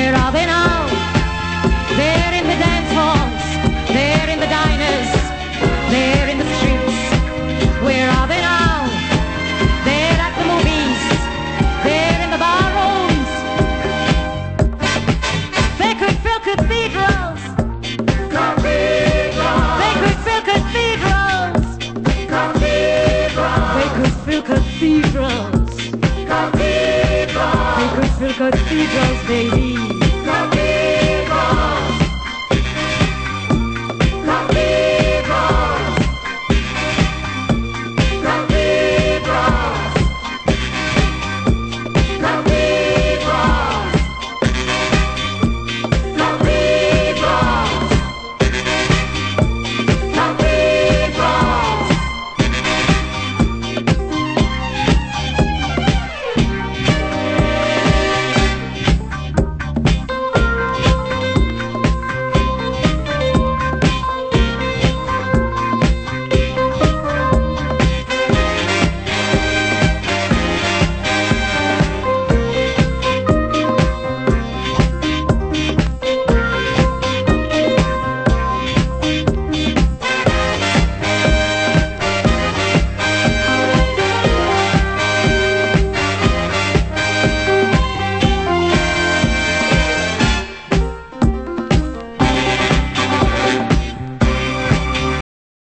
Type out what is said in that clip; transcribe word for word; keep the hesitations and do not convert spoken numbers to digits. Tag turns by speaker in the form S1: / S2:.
S1: Where are they now? They're in the dance halls, they're in the diners, they're in the streets. Where are they now? They're at the movies, they're in the bar rooms. They could fill cathedrals,
S2: Cathedral,
S1: they could fill cathedrals,
S2: cathedral,
S1: they could fill cathedrals,
S2: cathedral.
S1: they could fill cathedrals, baby.